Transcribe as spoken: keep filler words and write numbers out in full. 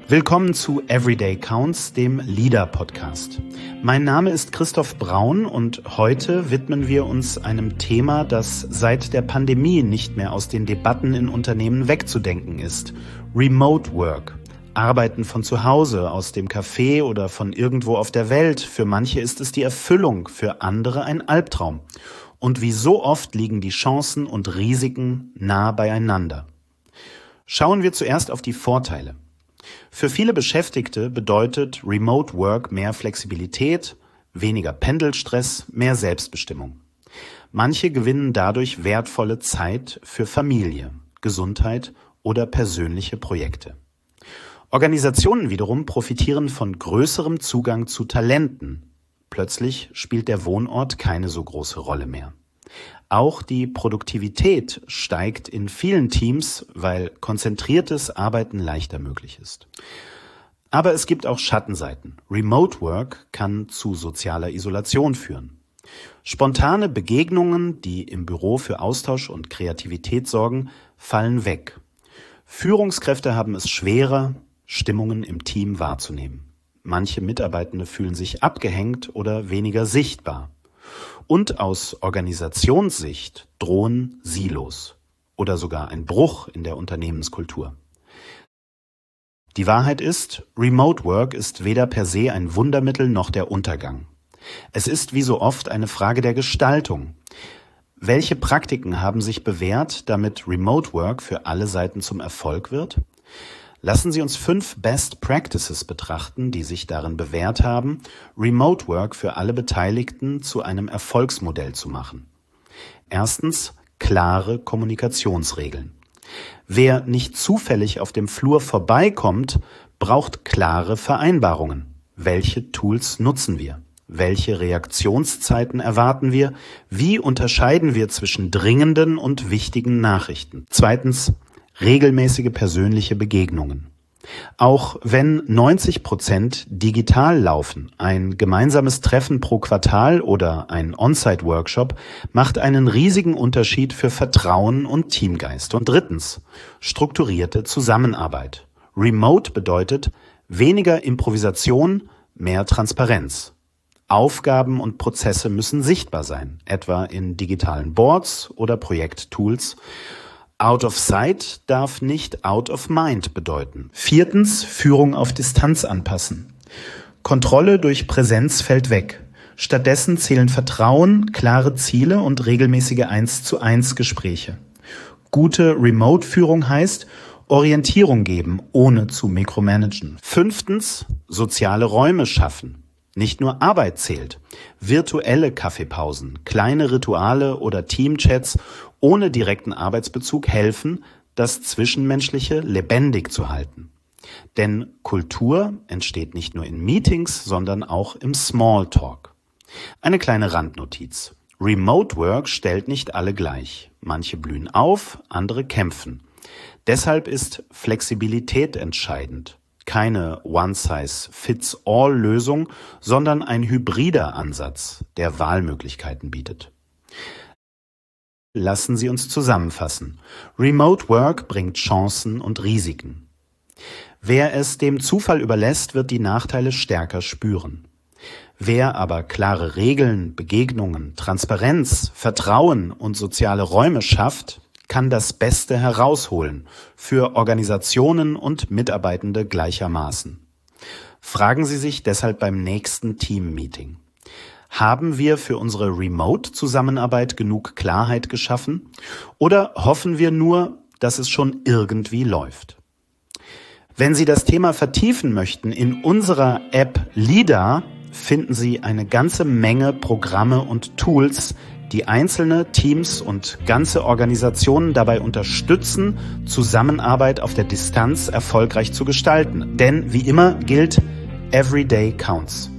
Willkommen zu Everyday Counts, dem Leader-Podcast. Mein Name ist Christoph Braun und heute widmen wir uns einem Thema, das seit der Pandemie nicht mehr aus den Debatten in Unternehmen wegzudenken ist. Remote Work. Arbeiten von zu Hause, aus dem Café oder von irgendwo auf der Welt. Für manche ist es die Erfüllung, für andere ein Albtraum. Und wie so oft liegen die Chancen und Risiken nah beieinander. Schauen wir zuerst auf die Vorteile. Für viele Beschäftigte bedeutet Remote Work mehr Flexibilität, weniger Pendelstress, mehr Selbstbestimmung. Manche gewinnen dadurch wertvolle Zeit für Familie, Gesundheit oder persönliche Projekte. Organisationen wiederum profitieren von größerem Zugang zu Talenten. Plötzlich spielt der Wohnort keine so große Rolle mehr. Auch die Produktivität steigt in vielen Teams, weil konzentriertes Arbeiten leichter möglich ist. Aber es gibt auch Schattenseiten. Remote Work kann zu sozialer Isolation führen. Spontane Begegnungen, die im Büro für Austausch und Kreativität sorgen, fallen weg. Führungskräfte haben es schwerer, Stimmungen im Team wahrzunehmen. Manche Mitarbeitende fühlen sich abgehängt oder weniger sichtbar. Und aus Organisationssicht drohen Silos oder sogar ein Bruch in der Unternehmenskultur. Die Wahrheit ist, Remote Work ist weder per se ein Wundermittel noch der Untergang. Es ist wie so oft eine Frage der Gestaltung. Welche Praktiken haben sich bewährt, damit Remote Work für alle Seiten zum Erfolg wird? Lassen Sie uns fünf Best Practices betrachten, die sich darin bewährt haben, Remote Work für alle Beteiligten zu einem Erfolgsmodell zu machen. Erstens, klare Kommunikationsregeln. Wer nicht zufällig auf dem Flur vorbeikommt, braucht klare Vereinbarungen. Welche Tools nutzen wir? Welche Reaktionszeiten erwarten wir? Wie unterscheiden wir zwischen dringenden und wichtigen Nachrichten? Zweitens, regelmäßige persönliche Begegnungen. Auch wenn neunzig Prozent digital laufen, ein gemeinsames Treffen pro Quartal oder ein On-Site-Workshop macht einen riesigen Unterschied für Vertrauen und Teamgeist. Und drittens, strukturierte Zusammenarbeit. Remote bedeutet weniger Improvisation, mehr Transparenz. Aufgaben und Prozesse müssen sichtbar sein, etwa in digitalen Boards oder Projekttools. Out of sight darf nicht out of mind bedeuten. Viertens, Führung auf Distanz anpassen. Kontrolle durch Präsenz fällt weg. Stattdessen zählen Vertrauen, klare Ziele und regelmäßige eins zu eins Gespräche. Gute Remote-Führung heißt Orientierung geben, ohne zu mikromanagen. Fünftens, soziale Räume schaffen. Nicht nur Arbeit zählt. Virtuelle Kaffeepausen, kleine Rituale oder Teamchats ohne direkten Arbeitsbezug helfen, das Zwischenmenschliche lebendig zu halten. Denn Kultur entsteht nicht nur in Meetings, sondern auch im Smalltalk. Eine kleine Randnotiz. Remote Work stellt nicht alle gleich. Manche blühen auf, andere kämpfen. Deshalb ist Flexibilität entscheidend. Keine One-Size-Fits-All-Lösung, sondern ein hybrider Ansatz, der Wahlmöglichkeiten bietet. Lassen Sie uns zusammenfassen. Remote Work bringt Chancen und Risiken. Wer es dem Zufall überlässt, wird die Nachteile stärker spüren. Wer aber klare Regeln, Begegnungen, Transparenz, Vertrauen und soziale Räume schafft, kann das Beste herausholen, für Organisationen und Mitarbeitende gleichermaßen. Fragen Sie sich deshalb beim nächsten Team-Meeting. Haben wir für unsere Remote-Zusammenarbeit genug Klarheit geschaffen? Oder hoffen wir nur, dass es schon irgendwie läuft? Wenn Sie das Thema vertiefen möchten, in unserer App Leader finden Sie eine ganze Menge Programme und Tools, die einzelne Teams und ganze Organisationen dabei unterstützen, Zusammenarbeit auf der Distanz erfolgreich zu gestalten. Denn wie immer gilt, every day counts.